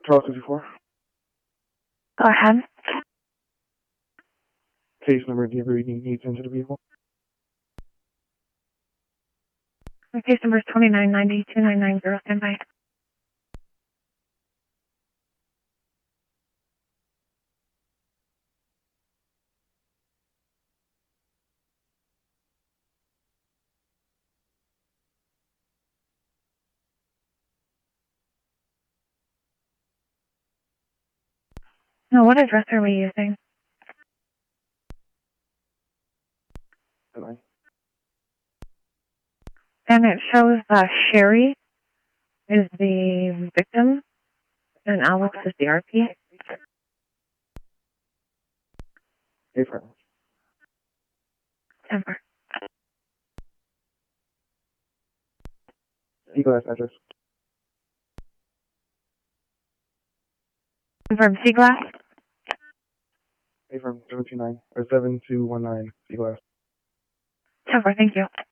Charles 54. Go ahead. Case number, do you agree you need to enter the vehicle? My case number is 2990-2990. Stand by. No, what address are we using? Am I? And it shows Sherry is the victim and Alex is the RP. Hey, friend. Temper. Seaglass address. Confirm Seaglass. Hey, from 729 or 7219 Seaglass. Temper, thank you.